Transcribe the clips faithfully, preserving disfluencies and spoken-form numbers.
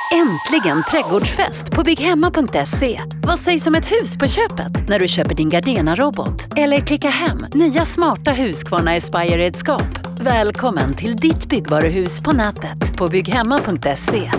Äntligen trädgårdsfest på bygghemma punkt se. Vad sägs om ett hus på köpet när du köper din Gardena-robot? Eller klicka hem nya smarta Husqvarna Aspire-redskap. Välkommen till ditt byggvaruhus på nätet på bygghemma punkt se.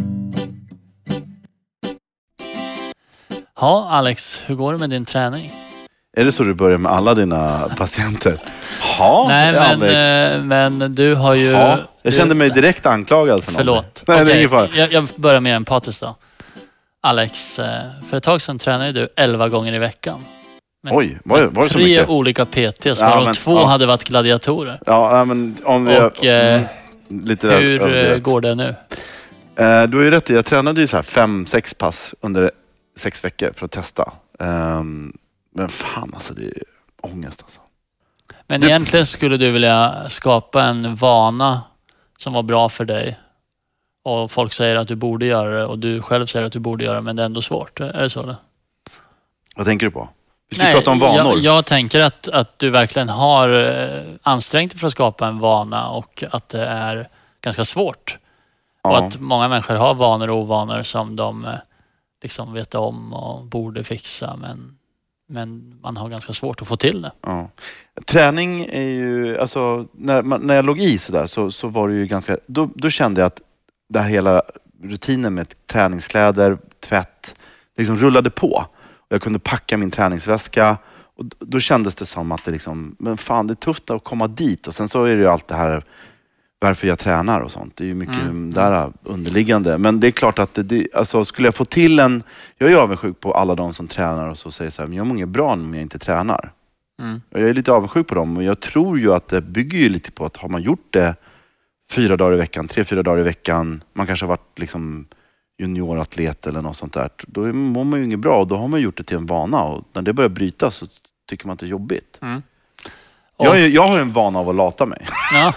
Ja, Alex, hur går det med din träning? Är det så du börjar med alla dina patienter? Ja, Nej, men, Alex. men du har ju... Ja, jag du, kände mig direkt anklagad för förlåt. något. Nej, okay, det är ingen fara. jag, jag börjar mer empatiskt då. Alex, för ett tag sedan tränade du elva gånger i veckan. Men, Oj, var det, var det så tre mycket? olika P T:s, Ja, varav men, två ja. hade varit gladiatorer. Ja, men om vi... Och eh, mm, lite hur över går det nu? Eh, du har ju rätt i, jag tränade ju så här fem, sex pass under sex veckor för att testa. Um, men fan alltså, det är ångest alltså. Men du... egentligen skulle du vilja skapa en vana som var bra för dig. Och folk säger att du borde göra det och du själv säger att du borde göra det, men det är ändå svårt. Är det så eller? Vad tänker du på? Vi ska Nej, prata om vanor. Jag, jag tänker att, att du verkligen har ansträngt dig för att skapa en vana och att det är ganska svårt. Ja. Och att många människor har vanor och ovanor som de liksom vet om och borde fixa, men, men man har ganska svårt att få till det. Ja. Träning är ju, alltså när, man, när jag låg i sådär så, så var det ju ganska, då, då kände jag att det här hela rutinen med träningskläder, tvätt, liksom rullade på. Jag kunde packa min träningsväska och då kändes det som att det liksom, men fan det är tufft att komma dit. Och sen så är det ju allt det här varför jag tränar och sånt. Det är ju mycket mm. där underliggande. Men det är klart att det, det, alltså skulle jag få till en, jag är ju avundsjuk på alla de som tränar och så säger så här, men jag mår inget bra om jag inte tränar. Mm. Jag är lite avundsjuk på dem och jag tror ju att det bygger ju lite på att har man gjort det fyra dagar i veckan, tre, fyra dagar i veckan, man kanske har varit liksom junioratlet eller något sånt där, då mår man ju inget bra och då har man gjort det till en vana och när det börjar brytas så tycker man att det är jobbigt. Mm. Och, jag, är, jag har en vana av att lata mig. Ja.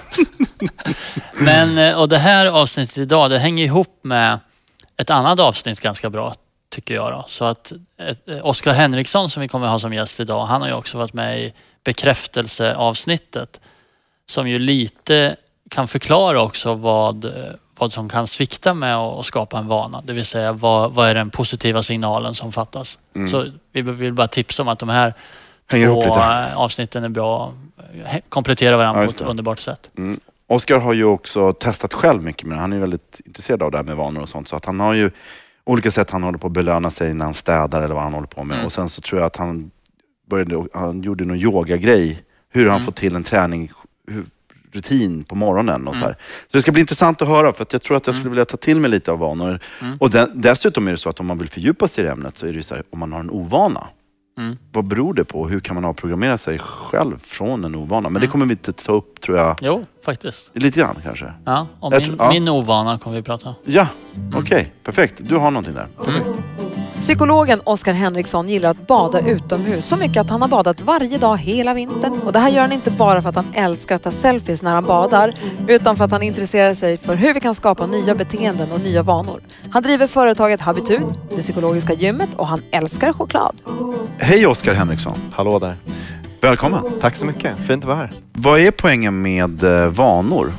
Men, och det här avsnittet idag, det hänger ihop med ett annat avsnitt ganska bra, tycker jag då. Så att Oskar Henriksson som vi kommer ha som gäst idag, han har ju också varit med i bekräftelseavsnittet som ju lite kan förklara också vad, vad som kan svikta med att skapa en vana. Det vill säga, vad, vad är den positiva signalen som fattas? Mm. Så vi vill bara tipsa om att de här hänger två avsnitten är bra, kompletterar varandra ja, på ett underbart sätt. Mm. Oskar har ju också testat själv mycket, men han är väldigt intresserad av det här med vanor och sånt. Så att han har ju olika sätt han håller på att belöna sig när han städar eller vad han håller på med. Mm. Och sen så tror jag att han började, han gjorde någon yoga-grej. Hur han mm. får till en träning, hur, rutin på morgonen och så här. Mm. Så det ska bli intressant att höra, för att jag tror att jag skulle vilja ta till mig lite av vanor. Mm. Och den, dessutom är det så att om man vill fördjupa sig i ämnet så är det så här, om man har en ovana. Mm. Vad beror det på? Hur kan man avprogrammera sig själv från en ovana? Men mm. det kommer vi inte ta upp, tror jag. Jo, faktiskt. Lite grann kanske. Ja, om min, tror, ja. min ovana kommer vi prata. Ja, mm. okej. Okay, perfekt. Du har någonting där. Mm. Psykologen Oskar Henriksson gillar att bada utomhus så mycket att han har badat varje dag hela vintern. Och det här gör han inte bara för att han älskar att ta selfies när han badar, utan för att han intresserar sig för hur vi kan skapa nya beteenden och nya vanor. Han driver företaget Habitud, det psykologiska gymmet, och han älskar choklad. Hej Oskar Henriksson. Hallå där. Välkommen. Tack så mycket. Fint att vara här. Vad är poängen med eh, vanor?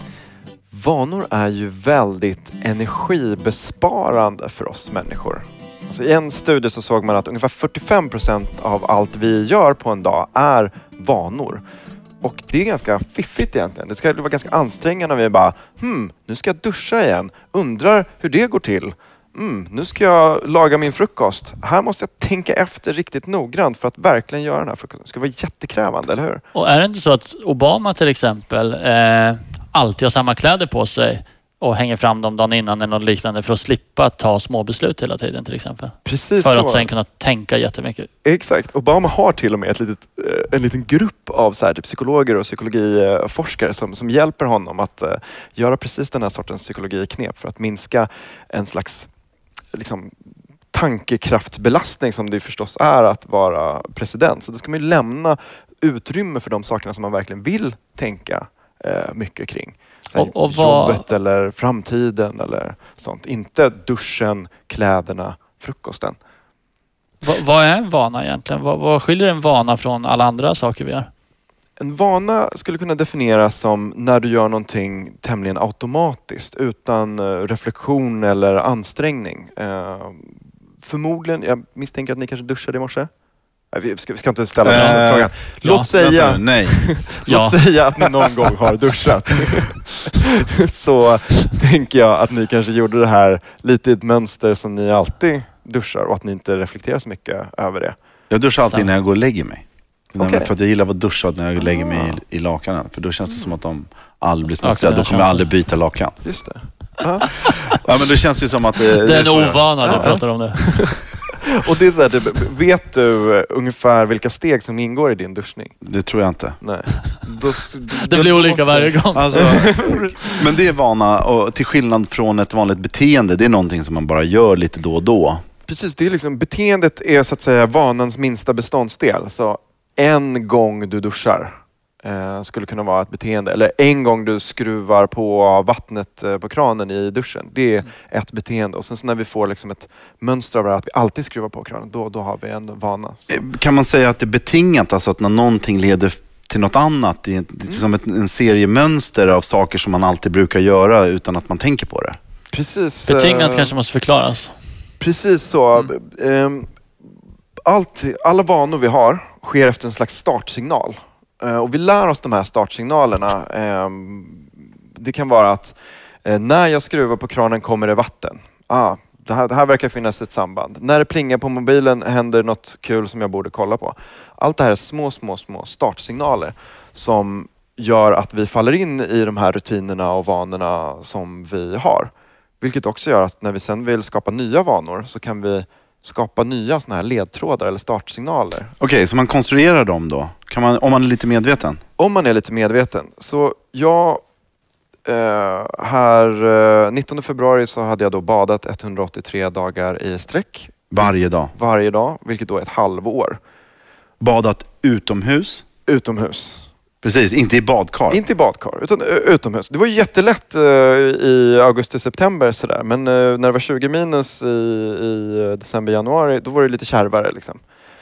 Vanor är ju väldigt energibesparande för oss människor. Alltså i en studie så såg man att ungefär fyrtiofem procent av allt vi gör på en dag är vanor. Och det är ganska fiffigt egentligen. Det ska vara ganska ansträngande när vi bara, hmm, nu ska jag duscha igen. Undrar hur det går till. Mm, nu ska jag laga min frukost. Här måste jag tänka efter riktigt noggrant för att verkligen göra den här frukosten. Det ska vara jättekrävande, eller hur? Och är det inte så att Obama till exempel eh, alltid har samma kläder på sig och hänger fram dem dagen innan eller något liknande för att slippa ta små beslut hela tiden till exempel? Precis för så. Att sen kunna tänka jättemycket. Exakt. Obama har till och med ett litet, en liten grupp av så här, typ psykologer och psykologiforskare som, som hjälper honom att uh, göra precis den här sortens psykologiknep för att minska en slags liksom, tankekraftsbelastning som det förstås är att vara president. Så då ska man ju lämna utrymme för de sakerna som man verkligen vill tänka uh, mycket kring. Och, och vad... Jobbet eller framtiden eller sånt. Inte duschen, kläderna, frukosten. Va, vad är en vana egentligen? Vad, vad skiljer en vana från alla andra saker vi gör? En vana skulle kunna definieras som när du gör någonting tämligen automatiskt utan reflektion eller ansträngning. Eh, förmodligen, jag misstänker att ni kanske duschade i morse. Nej, vi, ska, vi ska inte ställa den äh, frågan. Låt, ja, säga, nej. låt Ja. säga att ni någon gång har duschat. Så tänker jag att ni kanske gjorde det här lite i ett mönster som ni alltid duschar och att ni inte reflekterar så mycket över det. Jag duschar alltid Sant. när jag går och lägger mig. Okay. För att jag gillar att vara duschad när jag lägger mig i, i lakanen. För då känns det som att de aldrig blir smutsiga. Okej, Då kommer jag aldrig byta lakan. Just det. Ja. Ja, men det känns ju som att... Det, Det är en så jag- ovana du Ja. pratar om det. Och det är så här, det- vet du ungefär vilka steg som ingår i din duschning? Det tror jag inte. Nej. Då, Det blir olika varje gång. Alltså, men det är vana, och till skillnad från ett vanligt beteende, det är någonting som man bara gör lite då och då. Precis, det är liksom, beteendet är så att säga vanans minsta beståndsdel. Så en gång du duschar eh, skulle kunna vara ett beteende. Eller en gång du skruvar på vattnet eh, på kranen i duschen. Det är ett beteende. Och sen så när vi får liksom ett mönster av det här, att vi alltid skruvar på kranen, då, då har vi en vana. Så. Kan man säga att det är betingat, alltså att när någonting leder till något annat, det är det är som ett, en seriemönster av saker som man alltid brukar göra utan att man tänker på det? Precis. Betingat eh, kanske måste förklaras. Precis så. Mm. Allt, alla vanor vi har sker efter en slags startsignal. Eh, Och vi lär oss de här startsignalerna. Eh, Det kan vara att eh, när jag skruvar på kranen kommer det vatten. Ah, det, här, det här verkar finnas ett samband. När det plingar på mobilen händer något kul som jag borde kolla på. Allt det här är små, små, små startsignaler som gör att vi faller in i de här rutinerna och vanorna som vi har. Vilket också gör att när vi sen vill skapa nya vanor så kan vi skapa nya såna här ledtrådar eller startsignaler. Okej, så man konstruerar dem då? Kan man, om man är lite medveten? Om man är lite medveten. Så jag, eh, här eh, nittonde februari så hade jag då badat etthundraåttiotre dagar i sträck Varje dag? varje dag, vilket då är ett halvår. Badat utomhus? Utomhus. Precis, inte i badkar? Inte i badkar, utan ö- utomhus. Det var ju jättelätt eh, i augusti-september sådär. Men eh, när det var tjugo minus i, i december-januari, då var det lite kärvare liksom.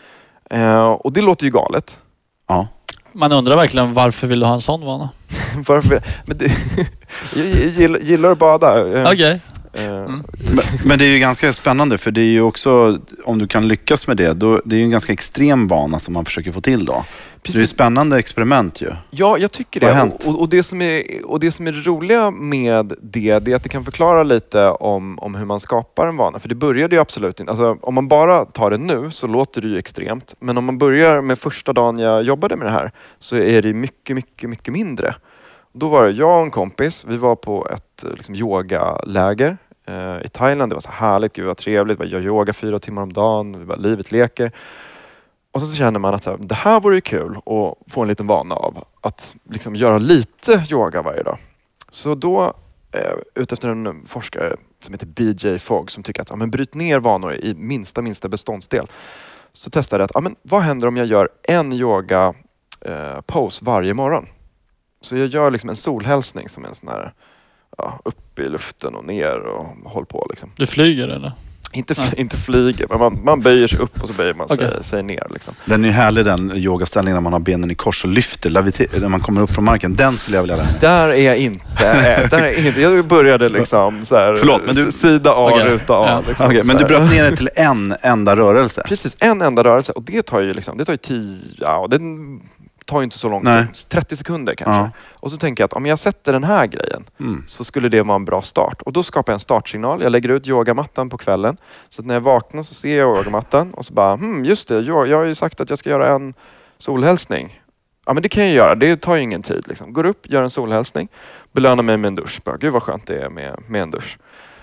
Eh, och det låter ju galet. Ja. Man undrar verkligen varför vill du ha en sån vana? Varför? Men det, jag gillar, gillar att bada. Eh, Okej. eh, Mm. Men, men det är ju ganska spännande, för det är ju också, om du kan lyckas med det, då, det är ju en ganska extrem vana som man försöker få till då. Det är ju ett spännande experiment ju. Ja, jag tycker Vad har det. hänt? Och, och, det som är, och det som är det roliga med det, det är att det kan förklara lite om, om hur man skapar en vana. För det började ju absolut inte. Alltså, om man bara tar det nu så låter det ju extremt. Men om man börjar med första dagen jag jobbade med det här så är det mycket, mycket, mycket mindre. Då var det jag och en kompis. Vi var på ett liksom, yogaläger eh, i Thailand. Det var så härligt, gud vad trevligt. Jag gör yoga fyra timmar om dagen. Vi bara, livet leker. Och så känner man att så här, det här vore ju kul att få en liten vana av. Att liksom göra lite yoga varje dag. Så då, eh, utefter en forskare som heter B J Fogg som tycker att ja, men bryt ner vanor i minsta, minsta beståndsdel. Så testade jag att ja, men vad händer om jag gör en yoga eh, pose varje morgon? Så jag gör liksom en solhälsning som är en sån här ja, upp i luften och ner och håll på liksom. Du flyger eller? Inte, fl- inte flyger, men man, man böjer sig upp och så böjer man sig, Okej. sig ner. Liksom. Den är ju härlig, den yogaställningen när man har benen i kors och lyfter lavite- när man kommer upp från marken. Den skulle jag vilja lära mig. Där är jag inte. äh, där är jag, inte. Jag började liksom så här, Förlåt, men du- s- sida A, Okej. ruta A. Ja. Liksom, Okej, men så du här. bröt ner det till en enda rörelse. Precis, en enda rörelse. Och det tar ju liksom, det tar ju tio, ja, det tar ju inte så lång Nej. tid. trettio sekunder kanske. Ja. Och så tänker jag att om jag sätter den här grejen Mm. så skulle det vara en bra start. Och då skapar jag en startsignal. Jag lägger ut yogamattan på kvällen. Så att när jag vaknar så ser jag yogamattan och så bara, hmm, just det, jag, jag har ju sagt att jag ska göra en solhälsning. Ja, men det kan jag göra. Det tar ju ingen tid. Liksom. Går upp, gör en solhälsning, belönar mig med en dusch. Bara, gud vad skönt det är med, med en dusch.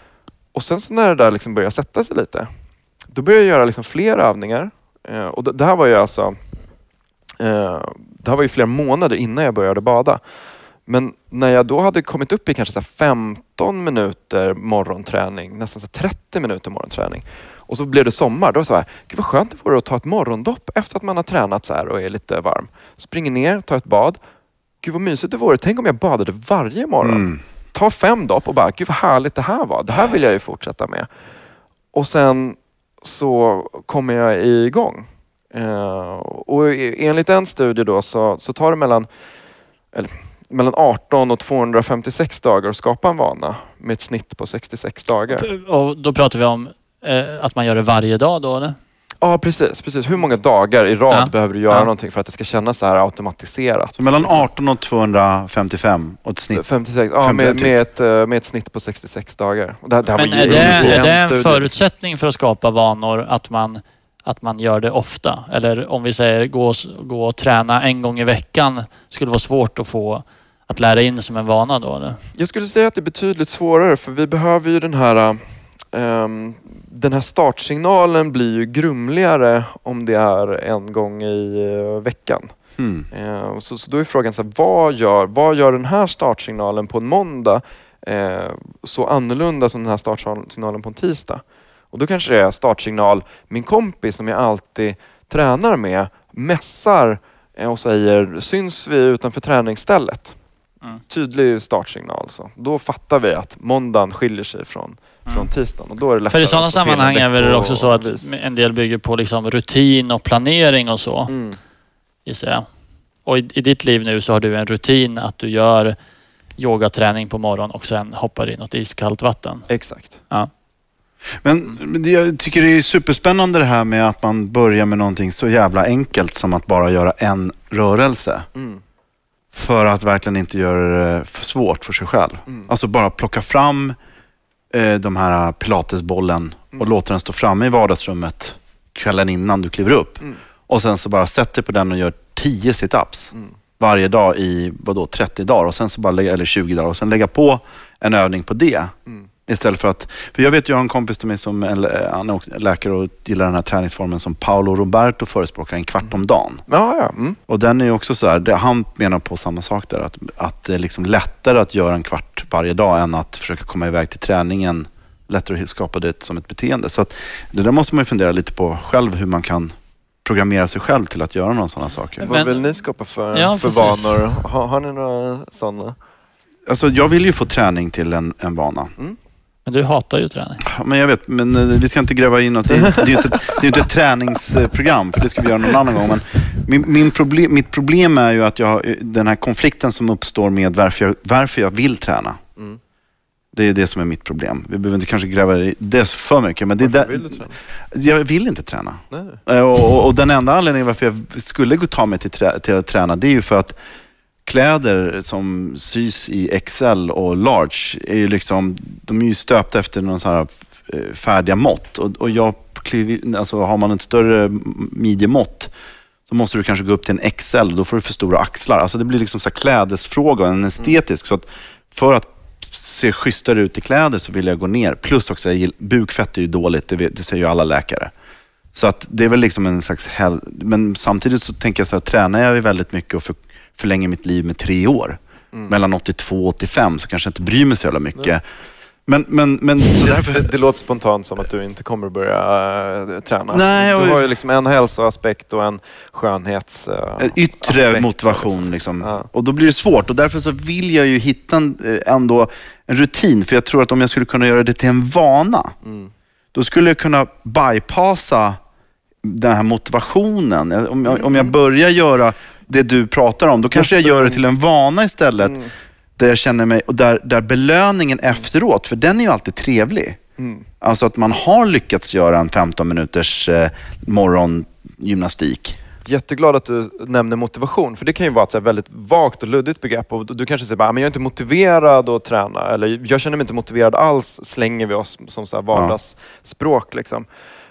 Och sen så när det där liksom börjar sätta sig lite, då börjar jag göra liksom fler övningar. Eh, och det, det här var ju alltså eh, det här var ju flera månader innan jag började bada. Men när jag då hade kommit upp i kanske så här femton minuter morgonträning, nästan så här trettio minuter morgonträning. Och så blev det sommar. Då var det så här, gud vad skönt det vore att ta ett morgondopp efter att man har tränat så här och är lite varm. Springer ner, tar ett bad. Gud vad mysigt det vore. Tänk om jag badade varje morgon. Mm. Ta fem dopp och bara, gud vad härligt det här var. Det här vill jag ju fortsätta med. Och sen så kommer jag igång. Eh, och enligt en studie då så, så tar det mellan, eller, mellan arton och tvåhundrafemtiosex dagar att skapa en vana med ett snitt på sextiosex dagar. Och då pratar vi om eh, att man gör det varje dag då, eller? Ja, precis, precis. Hur många dagar i rad Ja. behöver du göra Ja. någonting för att det ska kännas så här automatiserat? Så mellan arton och tvåhundrafemtiofem och ett snitt. femtiosex, ja, med, med, ett, eh, med ett snitt på sextiosex dagar. Och det, här- det här Men var är ju det, en är det en studie. förutsättning för att skapa vanor att man, att man gör det ofta? Eller om vi säger gå, och- gå och träna en gång i veckan skulle vara svårt att få att lära in som en vana då, eller? Jag skulle säga att det är betydligt svårare för vi behöver ju den här ehm, den här startsignalen blir ju grumligare om det är en gång i eh, veckan. Mm. Eh, så, så då är frågan så här, vad gör, vad gör den här startsignalen på en måndag eh, så annorlunda som den här startsignalen på en tisdag? Och då kanske det är startsignal, min kompis som jag alltid tränar med mässar eh, och säger, syns vi utanför träningsstället? Mm. Tydlig startsignal. Så. Då fattar vi att måndagen skiljer sig från, Mm. från tisdagen. Och då är det För i lättare sådana att få till sammanhang en är väl det också så att veckovis. en del bygger på liksom rutin och planering och så, Mm. gissar jag. Och i, i ditt liv nu så har du en rutin att du gör yogaträning på morgonen och sen hoppar i något iskallt vatten. Exakt. Men men det- jag tycker det är superspännande det här med att man börjar med någonting så jävla enkelt som att bara göra en rörelse. Mm. För att verkligen inte göra det för svårt för sig själv. Mm. Alltså bara plocka fram eh, de här pilatesbollen och Mm. låta den stå framme i vardagsrummet kvällen innan du kliver upp. Mm. Och sen så bara sätt dig på den och gör tio sit-ups Mm. varje dag i vadå, trettio dagar och sen så bara lägga, eller tjugo dagar och sen lägga på en övning på det. Mm. Istället för att, för jag vet, jag har en kompis till mig som är, han är också läkare och gillar den här träningsformen som Paolo Roberto förespråkar, en kvart om dagen. Ja, ja. Mm. Och den är ju också så här, det, han menar på samma sak där, att, att det är liksom lättare att göra en kvart varje dag än att försöka komma iväg till träningen. Lättare att skapa det som ett beteende. Så att, det där måste man ju fundera lite på själv, hur man kan programmera sig själv till att göra några sådana saker. Men- Vad vill ni skapa för, Ja, för precis. vanor? Har, har ni några sådana? Alltså jag vill ju få träning till en, en vana. Men du hatar ju träning. Ja, men jag vet, men eh, vi ska inte gräva in något. Det är, det är ju inte, ett- det är ju inte ett träningsprogram, för det ska vi göra någon annan gång. Men min, min problem, mitt problem är ju att jag har den här konflikten som uppstår med varför jag, varför jag vill träna. Mm. Det är det som är mitt problem. Vi behöver inte kanske gräva i det för mycket, men det är Varför där, vill du träna? jag vill inte träna. Nej. Eh, Och, och, och den enda anledningen varför jag skulle gå ta mig till, trä, till att träna, det är ju för att kläder som sys i X L och large är ju liksom, de är ju stöpta efter någon sån här eh, färdiga mått. Och, och jag kliv, alltså har man ett större midjemått så måste du kanske gå upp till en X L och då får du för stora axlar. Alltså det blir liksom så här klädesfråga, en estetisk. Så att för att se schysstare ut i kläder så vill jag gå ner. Plus också, jag gill- bukfett är ju dåligt, det, vet, det säger ju alla läkare. Så att det är väl liksom en slags hel... Men samtidigt så tänker jag så här, tränar jag ju väldigt mycket och för, förlänger mitt liv med tre år. Mm. Mellan åttiotvå och åttiofem så kanske jag inte bryr mig så jävla mycket. Men, men, men så Det, därför... det, det låter spontant som att du inte kommer att börja äh, träna. Nej, och- Du har ju liksom en hälsoaspekt och en skönhets... äh, En yttre aspekt, motivation liksom. Ja. Och då blir det svårt och därför så vill jag ju hitta en, eh, ändå en rutin. För jag tror att om jag skulle kunna göra det till en vana, Mm. då skulle jag kunna bypassa den här motivationen. Jag- Om jag, om jag börjar göra det du pratar om, då kanske jag gör det till en vana istället. Mm. Där jag känner mig, och där, där belöningen efteråt, för den är ju alltid trevlig. Mm. Alltså att man har lyckats göra en femton minuters eh, morgongymnastik. Jätteglad att du nämner motivation, för det kan ju vara ett så här väldigt vagt och luddigt begrepp. Och du kanske säger bara, men jag är inte motiverad att träna, eller jag känner mig inte motiverad alls, slänger vi oss som så här vardagsspråk. Liksom.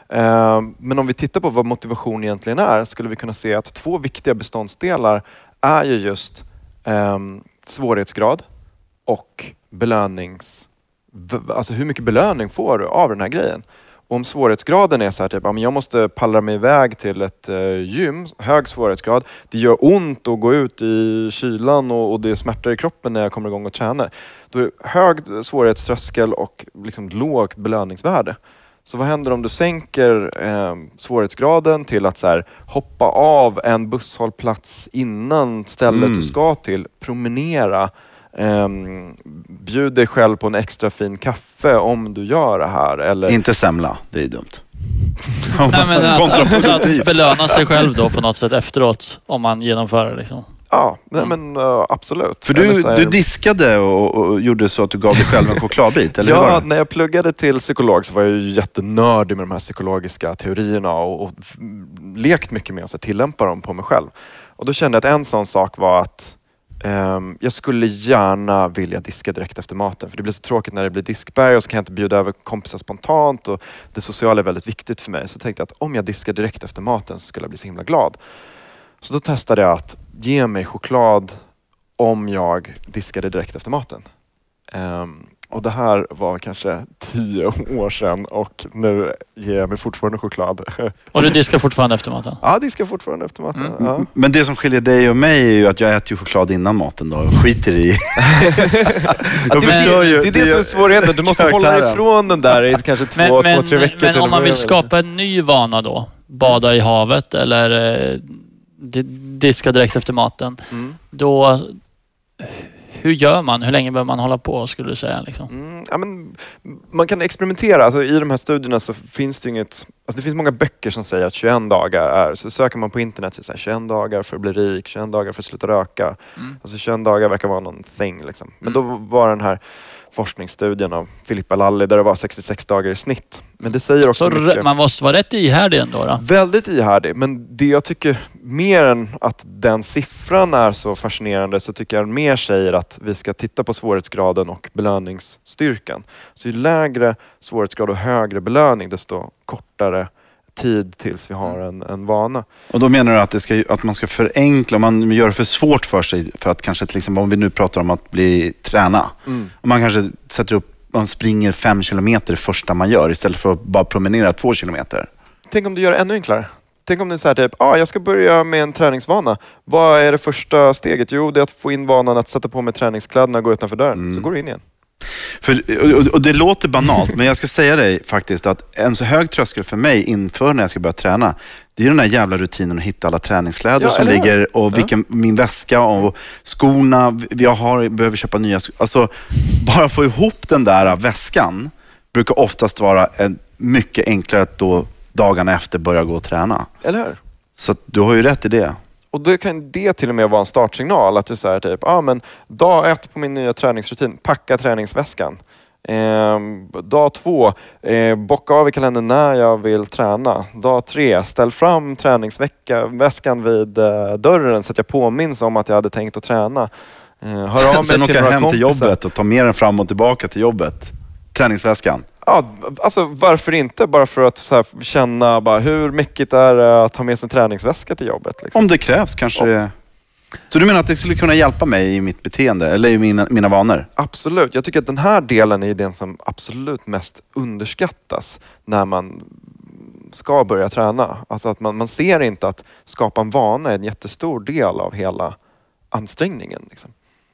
Eh, men om vi tittar på vad motivation egentligen är, skulle vi kunna se att två viktiga beståndsdelar är ju just eh, svårighetsgrad och belönings... v- Alltså hur mycket belöning får du av den här grejen? Och om svårighetsgraden är så här, typ, ja, men jag måste pallra mig iväg till ett eh, gym, hög svårighetsgrad. Det gör ont att gå ut i kylan och, och det smärtar i kroppen när jag kommer igång och tränar. Då är det hög svårighetströskel och liksom lågt belöningsvärde. Så vad händer om du sänker eh, svårighetsgraden till att så här, hoppa av en busshållplats innan stället Mm. du ska till, promenera, Um, bjud dig själv på en extra fin kaffe om du gör det här. Eller, Inte semla, det är dumt. Nej, men att, att belöna sig själv då på något sätt efteråt om man genomför det liksom. Ja, nej, men uh, absolut. För du, du diskade och, och gjorde så att du gav dig själv en chokladbit, eller ja, var det? När jag pluggade till psykolog så var jag ju jättenördig med de här psykologiska teorierna och, och lekt mycket med att tillämpa dem på mig själv. Och då kände jag att en sån sak var att um, jag skulle gärna vilja diska direkt efter maten. För det blir så tråkigt när det blir diskberg och så kan jag inte bjuda över kompisar spontant och det sociala är väldigt viktigt för mig. Så jag tänkte att om jag diskar direkt efter maten så skulle jag bli så himla glad. Så då testade jag att ge mig choklad om jag diskade direkt efter maten. Um, och det här var kanske tio år sedan och nu ger jag mig fortfarande choklad. Och du diskar fortfarande efter maten? Ja, jag diskar fortfarande efter maten. Mm. Ja. Men det som skiljer dig och mig är ju att jag äter ju choklad innan maten då och skiter i. jag det, förstår ju. Det är det som är svårigheten. Du måste hålla ifrån den där i kanske två, men, två men, tre veckor. Men om man vill skapa en ny vana då, bada i havet eller eh, diska direkt efter maten, mm. då hur gör man? Hur länge behöver man hålla på skulle du säga? Liksom? Mm, ja, men, man kan experimentera. Alltså, i de här studierna så finns det inget... Alltså, det finns många böcker som säger att tjugoen dagar är... Så söker man på internet så säger tjugoen dagar för att bli rik, tjugoen dagar för att sluta röka. Mm. Alltså tjugoen dagar verkar vara någon thing. Liksom. Men då var den här forskningsstudien av Filippa Lalli där det var sextiosex dagar i snitt. Men det säger också så mycket. Man måste vara rätt ihärdig ändå då? Väldigt ihärdig. Men det jag tycker mer än att den siffran är så fascinerande så tycker jag mer säger att vi ska titta på svårighetsgraden och belöningsstyrkan. Så ju lägre svårighetsgrad och högre belöning desto kortare tid tills vi har en, en vana. Och då menar du att, det ska, att man ska förenkla, om man gör det för svårt för sig för att kanske till exempel om vi nu pratar om att bli träna. Mm. Om man kanske sätter upp, man springer fem kilometer det första man gör istället för att bara promenera två kilometer. Tänk om du gör det ännu enklare. Tänk om du säger typ, ah, jag ska börja med en träningsvana. Vad är det första steget? Jo, det är att få in vanan att sätta på mig träningskläderna och gå utanför dörren. Mm. Så går du in igen. För, och, och det låter banalt, men jag ska säga dig faktiskt att en så hög tröskel för mig inför när jag ska börja träna, det är den där jävla rutinen att hitta alla träningskläder ja, som ligger och vilken, ja. min väska och skorna, jag har, behöver köpa nya skor. Alltså, bara få ihop den där väskan brukar oftast vara en, mycket enklare att då dagarna efter börja gå och träna. Eller hur? Så att du har ju rätt i det. Och då kan det till och med vara en startsignal att du säger typ, ja ah, men dag ett på min nya träningsrutin, packa träningsväskan. Eh, dag två, eh, bocka av i kalendern när jag vill träna. Dag tre, ställ fram träningsväskan vid eh, dörren så att jag påminns om att jag hade tänkt att träna. Eh, hör av mig Sen till åka hem kompisar. till jobbet och ta med den fram och tillbaka till jobbet. Träningsväskan. Ja, alltså varför inte? Bara för att så här, känna bara, hur mycket är det att ha med sig en träningsväska till jobbet? Liksom. Om det krävs kanske Om. det... Så du menar att det skulle kunna hjälpa mig i mitt beteende eller i mina, mina vanor? Absolut. Jag tycker att den här delen är den som absolut mest underskattas när man ska börja träna. Alltså att man, man ser inte att skapa en vana är en jättestor del av hela ansträngningen. Liksom.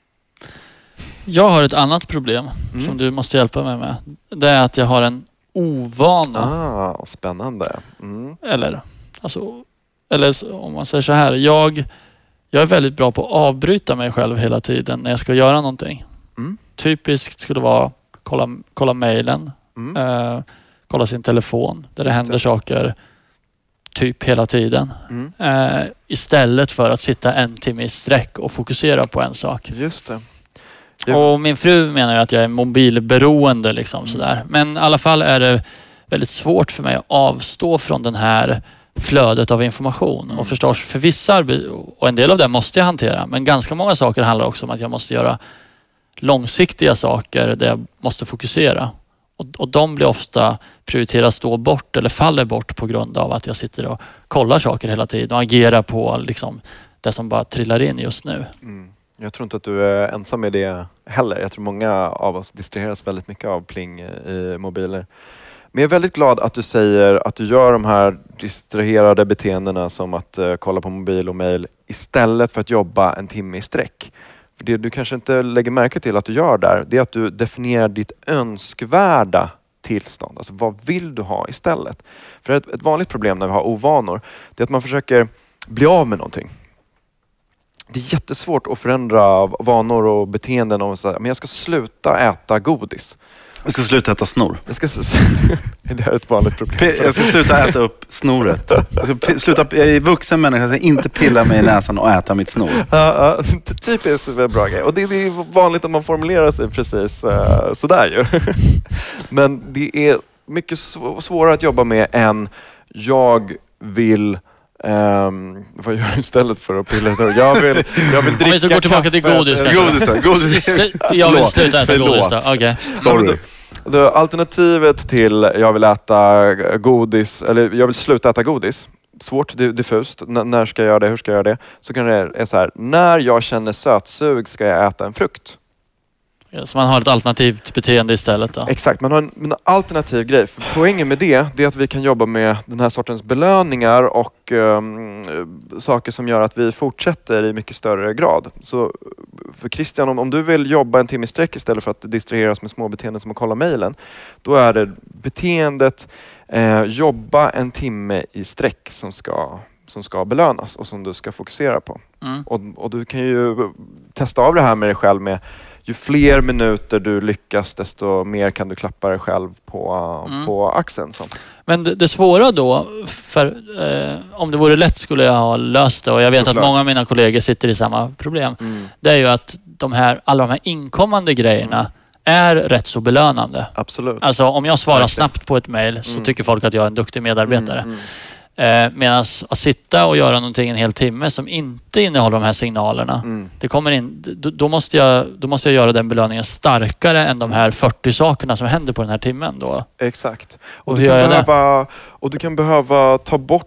Jag har ett annat problem mm. som du måste hjälpa mig med. Det är att jag har en ovana. Ah, spännande. Mm. Eller, alltså, eller om man säger så här. Jag, jag är väldigt bra på att avbryta mig själv hela tiden när jag ska göra någonting. Mm. Typiskt skulle vara kolla, kolla mejlen. Mm. Eh, kolla sin telefon. Där det Just händer det. saker typ hela tiden. Mm. Eh, istället för att sitta en timme i sträck och fokusera på en sak. Just det. Och min fru menar ju att jag är mobilberoende liksom mm. sådär. Men i alla fall är det väldigt svårt för mig att avstå från den här flödet av information. Mm. Och förstås för vissa arbete, och en del av det måste jag hantera. Men ganska många saker handlar också om att jag måste göra långsiktiga saker där jag måste fokusera. Och, och de blir ofta prioriteras då bort eller faller bort på grund av att jag sitter och kollar saker hela tiden och agerar på liksom, det som bara trillar in just nu. Mm. Jag tror inte att du är ensam med det heller. Jag tror många av oss distraheras väldigt mycket av pling i mobiler. Men jag är väldigt glad att du säger att du gör de här distraherade beteendena som att uh, kolla på mobil och mejl istället för att jobba en timme i sträck. För det du kanske inte lägger märke till att du gör där, det är att du definierar ditt önskvärda tillstånd. Alltså vad vill du ha istället? För ett, ett vanligt problem när vi har ovanor, det är att man försöker bli av med någonting. Det är jättesvårt att förändra vanor och beteenden och säga, men jag ska sluta äta godis. Jag ska sluta äta snor. Jag ska, det här är ett vanligt problem. P- jag ska sluta äta upp snoret. Jag, ska p- sluta, jag är vuxen människa, jag ska inte pilla mig i näsan och äta mitt snor. Ja, ja, typiskt bra grej. Och det, det är vanligt att man formulerar sig precis uh, sådär ju. Men det är mycket sv- svårare att jobba med än jag vill... Um, vad gör du istället för att pilla? Jag vill, jag vill dricka Om vi så går tillbaka kaffe. till godis kanske. Godis, godis. Jag vill sluta äta Förlåt. godis då. Okay. Sorry. Då, alternativet till jag vill äta godis, eller jag vill sluta äta godis, svårt, diffust, N- när ska jag göra det, hur ska jag göra det? Så kan det är så här, när jag känner sötsug ska jag äta en frukt. Så man har ett alternativt beteende istället då? Exakt, man har en, en alternativ grej. För poängen med det, det är att vi kan jobba med den här sortens belöningar och um, saker som gör att vi fortsätter i mycket större grad. Så för Christian, om, om du vill jobba en timme i sträck istället för att distraheras med små beteenden som att kolla mejlen, då är det beteendet eh, jobba en timme i sträck som ska, som ska belönas och som du ska fokusera på. Mm. Och, och du kan ju testa av det här med dig själv med ju fler minuter du lyckas, desto mer kan du klappa dig själv på, mm. på axeln. Så. Men det, det svåra då, för eh, om det vore lätt skulle jag ha löst det. Och jag vet Såklart. Att många av mina kollegor sitter i samma problem. Mm. Det är ju att de här, alla de här inkommande grejerna mm. är rätt så belönande. Absolut. Alltså om jag svarar snabbt på ett mejl så mm. tycker folk att jag är en duktig medarbetare. Mm. Mm. Eh, Medan att sitta och göra någonting en hel timme som inte innehåller de här signalerna, mm. det kommer in, då, då, måste jag, då måste jag göra den belöningen starkare än de här fyrtio sakerna som händer på den här timmen då. Exakt. Och, och du, hur kan gör jag behöva, det? och du kan behöva ta bort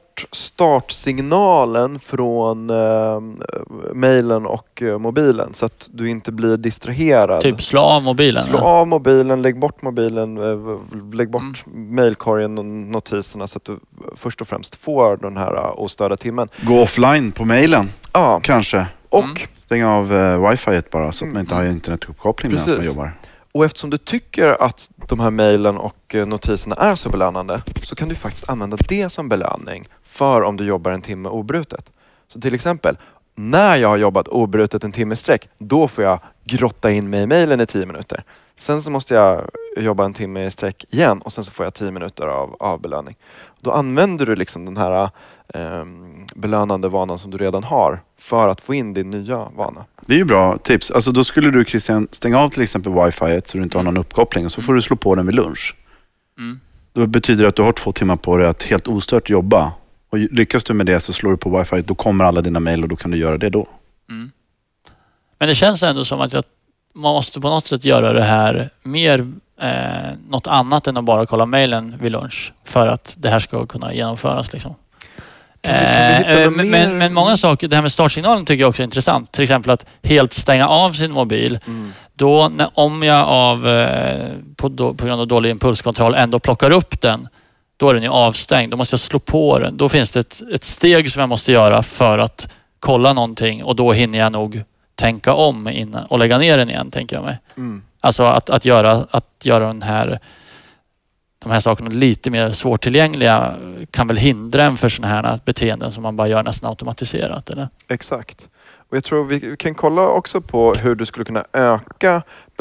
startsignalen från eh, mejlen och eh, mobilen så att du inte blir distraherad. Typ slå av mobilen? Slå ja. av mobilen, lägg bort mobilen, eh, lägg bort mm. mejlkorgen och notiserna så att du först och främst får den här ostörda timmen. Gå offline på mejlen, ja. kanske. Och mm. stänga av uh, wifi bara så att man inte har internetuppkoppling Precis. medan man jobbar. Och eftersom du tycker att de här mejlen och notiserna är så belönande så kan du faktiskt använda det som belöning för om du jobbar en timme obrutet. Så till exempel, när jag har jobbat obrutet en timme sträck, då får jag grotta in mig i mejlen i tio minuter. Sen så måste jag jobba en timme i sträck igen och sen så får jag tio minuter av, av belöning. Då använder du liksom den här eh, belönande vanan som du redan har för att få in din nya vana. Det är ju bra tips. Alltså då skulle du, Christian, stänga av till exempel wifi så du inte har någon uppkoppling och så får du slå på den vid lunch. Mm. Då betyder det att du har två timmar på dig att helt ostört jobba. Och lyckas du med det så slår du på wifi, då kommer alla dina mejl och då kan du göra det då. Mm. Men det känns ändå som att jag, man måste på något sätt göra det här mer eh, något annat än att bara kolla mejlen vid lunch för att det här ska kunna genomföras liksom. Kan vi, kan vi eh, men, men, men många saker, det här med startsignalen tycker jag också är intressant. Till exempel att helt stänga av sin mobil. Mm. Då, när, om jag av, eh, på, då, på grund av dålig impulskontroll ändå plockar upp den, då är den ju avstängd. Då måste jag slå på den. Då finns det ett, ett steg som jag måste göra för att kolla någonting och då hinner jag nog tänka om innan, och lägga ner den igen, tänker jag mig. Mm. Alltså att, att, göra, att göra den här, de här sakerna lite mer svårtillgängliga kan väl hindra en för sådana här beteenden som man bara gör nästan automatiserat, eller? Exakt. Och jag tror vi kan kolla också på hur du skulle kunna öka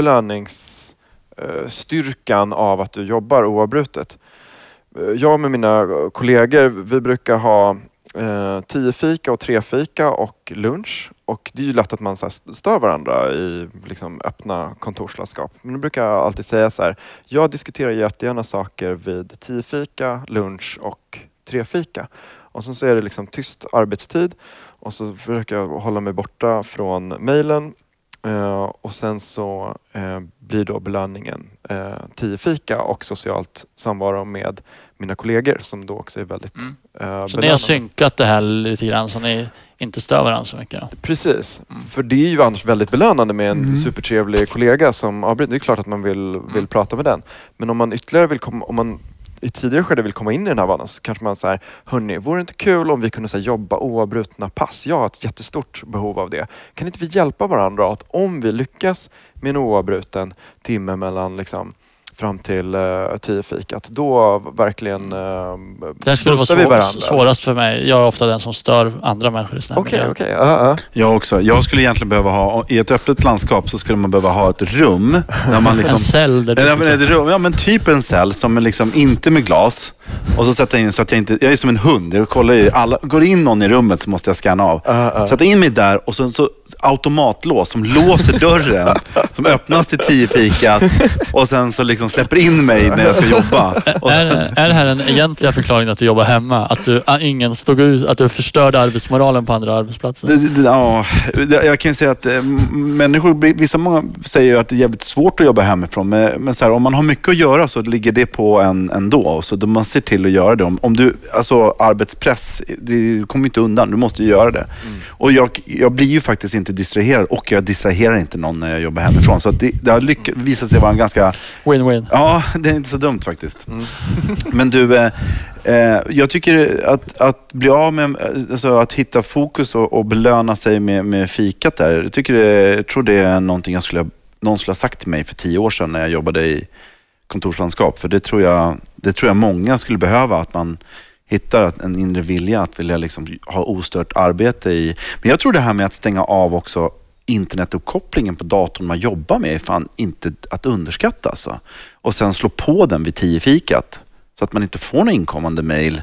belöningsstyrkan av att du jobbar oavbrutet. Jag med mina kollegor, vi brukar ha eh, tio fika och tre fika och lunch. Och det är ju lätt att man så här, stör varandra i liksom, öppna kontorslandskap. Men då brukar jag alltid säga så här, jag diskuterar jättegärna saker vid tio fika, lunch och tre fika. Och sen så är det liksom tyst arbetstid. Och så försöker jag hålla mig borta från mejlen. Uh, och sen så uh, blir då belöningen uh, tio fika och socialt samvaro med mina kollegor som då också är väldigt mm. uh, Så belönande. ni har synkat det här lite grann så ni inte stör varandra så mycket då? Precis, mm. för det är ju annars väldigt belönande med en mm. supertrevlig kollega som avbryter. Det är klart att man vill, vill mm. prata med den. Men om man ytterligare vill komma, om man i tidigare skede vill komma in i den här vanan så kanske man säger, hörni, vore det inte kul om vi kunde så här, jobba oavbrutna pass? Jag har ett jättestort behov av det. Kan inte vi hjälpa varandra att om vi lyckas med en oavbruten timme mellan liksom, fram till uh, tio fikat. Då verkligen uh, det skulle vara svår, svårast för mig. Jag är ofta den som stör andra människor i såna här Okej, okej. Jag också. Jag skulle egentligen behöva ha, i ett öppet landskap så skulle man behöva ha ett rum. Där man liksom, en cell där ja, men ett rum, ja, men typ en cell som är liksom inte med glas. Och så sätter jag in så att jag inte, jag är som en hund. Jag kollar i alla, går in någon i rummet så måste jag scanna av. Uh, uh. Sätta in mig där och så, så automatlås som låser dörren. Som öppnas till tio fikat. Och sen så liksom släpper in mig när jag ska jobba. Och är, är det här den egentliga förklaringen att du jobbar hemma? Att du, ingen stod ut, att du förstörde arbetsmoralen på andra arbetsplatser? Det, det, ja, jag kan ju säga att människor, vissa många säger ju att det är jävligt svårt att jobba hemifrån. Men, men så här, om man har mycket att göra så ligger det på en ändå. Så då man ser till att göra det. Om, om du, alltså arbetspress, du kommer inte undan. Du måste ju göra det. Mm. Och jag, jag blir ju faktiskt inte distraherad och jag distraherar inte någon när jag jobbar hemifrån. Så att det, det har lyck, visat sig vara en ganska... Win-win. Ja, det är inte så dumt faktiskt. Mm. Men du, eh, eh, jag tycker att, att bli av med, alltså att hitta fokus och, och belöna sig med, med fikat där. Jag, tycker det, jag tror det är någonting jag skulle, någon skulle ha sagt till mig för tio år sedan när jag jobbade i kontorslandskap. För det tror jag, det tror jag många skulle behöva, att man hittar en inre vilja att vilja liksom ha ostört arbete i. Men jag tror det här med att stänga av också internetuppkopplingen på datorn man jobbar med är fan inte att underskatta alltså. Och sen slå på den vid tio fikat så att man inte får någon inkommande mejl.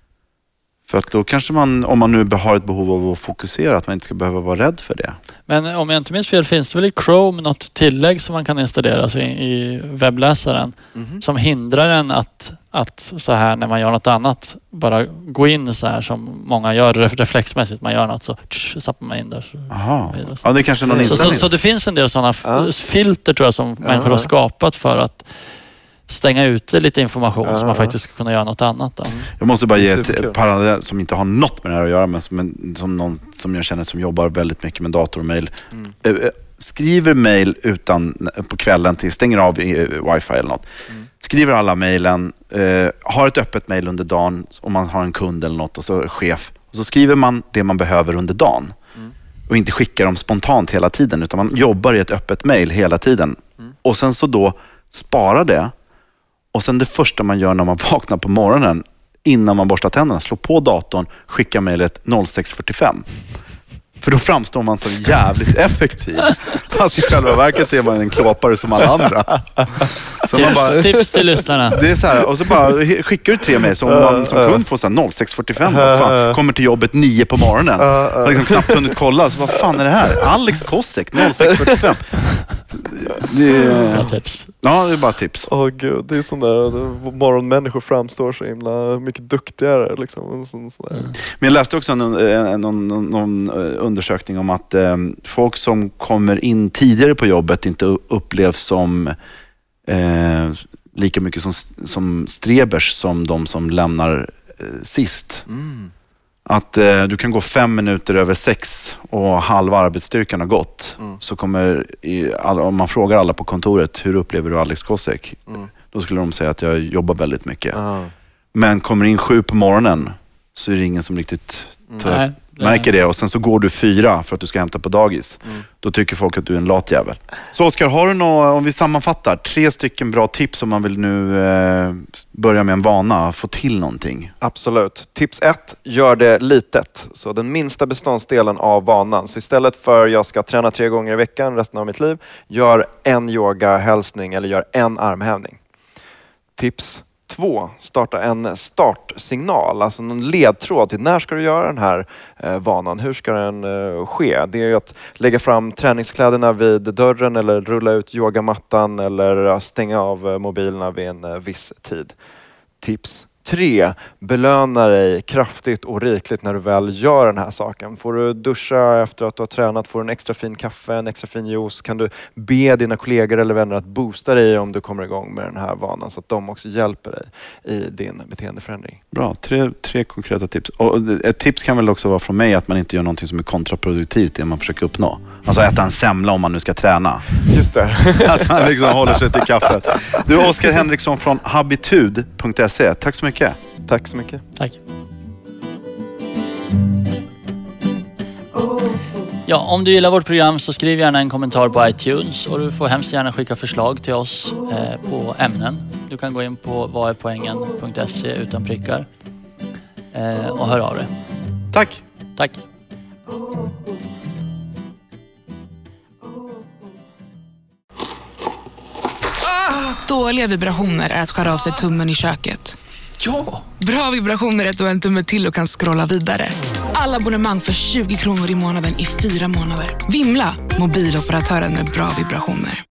För att då kanske man, om man nu har ett behov av att fokusera, att man inte ska behöva vara rädd för det. Men om jag inte minns fel finns det väl i Chrome något tillägg som man kan installera alltså i, i webbläsaren mm-hmm. som hindrar en att, att så här när man gör något annat bara gå in så här som många gör reflexmässigt. Man gör något så tsch, zappar man in där. Så, Aha. Så. Ja, det är kanske någon så, så, så det finns en del sådana ja. filter tror jag som ja. människor har skapat för att stänga ut lite information ja. så man faktiskt ska kunna göra något annat. Då. Jag måste bara ge ett parallell som inte har något med det här att göra, men som, en, som någon som jag känner som jobbar väldigt mycket med dator och mejl. Mm. Eh, skriver mejl utan på kvällen till, stänger av wifi eller något. Mm. Skriver alla mejlen, eh, har ett öppet mejl under dagen om man har en kund eller något och så chef. Och så skriver man det man behöver under dagen. Mm. Och inte skickar dem spontant hela tiden, utan man jobbar i ett öppet mejl hela tiden. Mm. Och sen så då sparar det. Och sen det första man gör när man vaknar på morgonen, innan man borstar tänderna, slå på datorn, skicka mejlet sex fyrtiofem. För då framstår man som jävligt effektiv. Fast i själva verket är man en klåpare som alla andra. Så tips, man bara, tips till lyssnarna. Det är så här, och så bara skickar du tre mejl som man som kund får så här sex fyrtiofem. Vad fan, kommer till jobbet nio på morgonen. Har liksom knappt hunnit kolla. Så vad fan är det här? Alex Kosek, sex fyrtiofem. Det är bra tips. Ja, det är bara tips. Åh oh, gud, det är sån där morgonmänniskor framstår så himla mycket duktigare liksom. Sån, sån där. Mm. Men jag läste också någon, någon, någon, någon undersökning om att eh, folk som kommer in tidigare på jobbet inte upplevs som eh, lika mycket som, som strebers som de som lämnar eh, sist. Mm. Att eh, du kan gå fem minuter över sex och halva arbetsstyrkan har gått. Mm. Så kommer, i, all, om man frågar alla på kontoret, hur upplever du Alex Kosek? Mm. Då skulle de säga att jag jobbar väldigt mycket. Mm. Men kommer in sju på morgonen så är det ingen som riktigt tar, Nej, det märker det. Och sen så går du fyra för att du ska hämta på dagis. Mm. Då tycker folk att du är en lat jävel. Så Oskar, har du något, om vi sammanfattar, tre stycken bra tips om man vill nu eh, börja med en vana, få till någonting? Absolut. Tips ett, gör det litet. Så den minsta beståndsdelen av vanan. Så istället för jag ska träna tre gånger i veckan resten av mitt liv, gör en yoga-hälsning eller gör en armhävning. Tips två, starta en startsignal, alltså en ledtråd till när ska du göra den här eh, vanan, hur ska den eh, ske? Det är ju att lägga fram träningskläderna vid dörren eller rulla ut yogamattan eller stänga av eh, mobilerna vid en eh, viss tid. Tips tre, belöna dig kraftigt och rikligt när du väl gör den här saken. Får du duscha efter att du har tränat, får du en extra fin kaffe, en extra fin juice, kan du be dina kollegor eller vänner att boosta dig om du kommer igång med den här vanan så att de också hjälper dig i din beteendeförändring. Bra, tre, tre konkreta tips. Och ett tips kan väl också vara från mig att man inte gör någonting som är kontraproduktivt det man försöker uppnå. Alltså äta en semla om man nu ska träna. Just det. Att man liksom håller sig till kaffet. Du, Oskar Henriksson från habitud punkt se. Tack så mycket. Tack så mycket. Tack. Ja, Ja, om du gillar vårt program så skriv gärna en kommentar på iTunes och du får hemskt gärna skicka förslag till oss eh, på ämnen. Du kan gå in på vadärpoängen punkt se utan prickar eh, och hör av dig. Tack! Tack! Dåliga vibrationer är att skära av sig tummen i köket. Ja! Bra vibrationer är att du har en tumme till och kan scrolla vidare. Alla abonnemang för tjugo kronor i månaden i fyra månader. Vimla! Mobiloperatören med bra vibrationer.